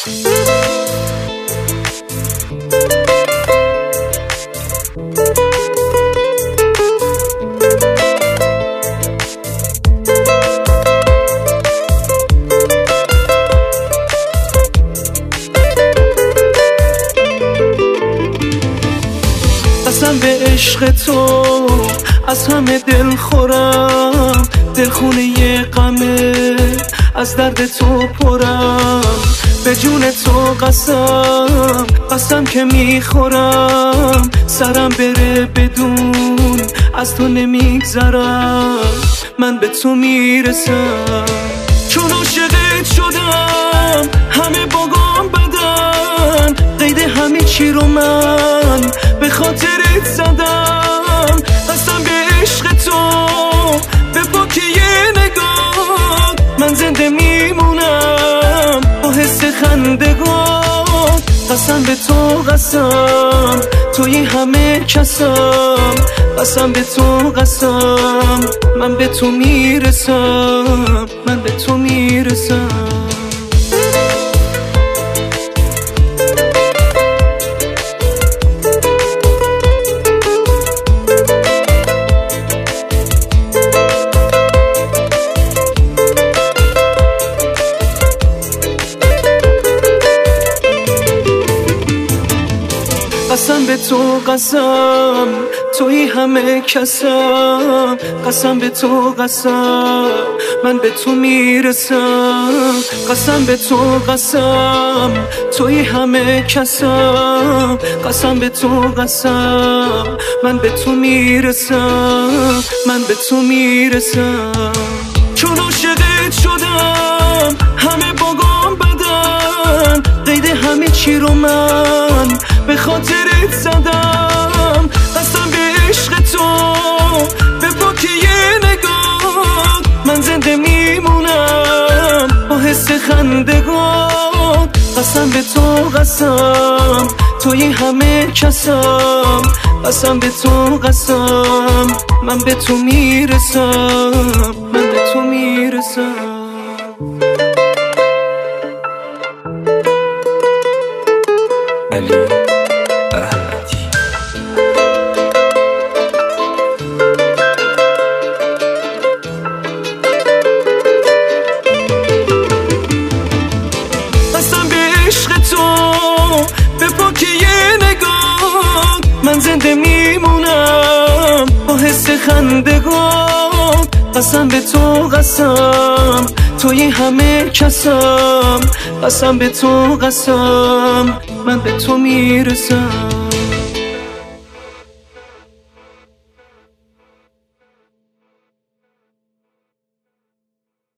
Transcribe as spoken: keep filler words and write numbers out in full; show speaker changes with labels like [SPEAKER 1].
[SPEAKER 1] قسم به عشق تو از همه دل خورم، دلخونه غمه از درد تو پرم. به جون تو قسم قسم که میخورم، سرم بره بدون از تو نمیگذرم. من به تو میرسم چون عاشقت شدم، همه باگام بدن، قید همه چی رو من به خاطرت زدم. قسم به عشق تو به پاکی نگاه، من زنده میمونم با حس خندگاه. قسم به تو قسم توی همه کسم، قسم به تو قسم من به تو میرسم، من به تو میرسم. قسم به تو قسم توی همه کسم، قسم به تو قسم من به تو میرسم. قسم به تو قسم توی همه کسم، قسم به تو قسم من به تو میرسم، من به تو میرسم. چون عاشقت شدم همه باگام بدن، قید همه چی رو من به خاطرت زدم. قسم به عشق تو به پاکی نگاه، من زنده میمونم با حس خندگاه. قسم به تو قسم توی همه کسم، قسم به تو قسم من به تو میرسم، من به تو میرسم.
[SPEAKER 2] علی
[SPEAKER 1] قسم به عشق تو به پاکی نگاه، من زنده میمونم با حس خندگاه. قسم به تو قسم توی همه کسم، قسم به تو قسم من به تو میرسم.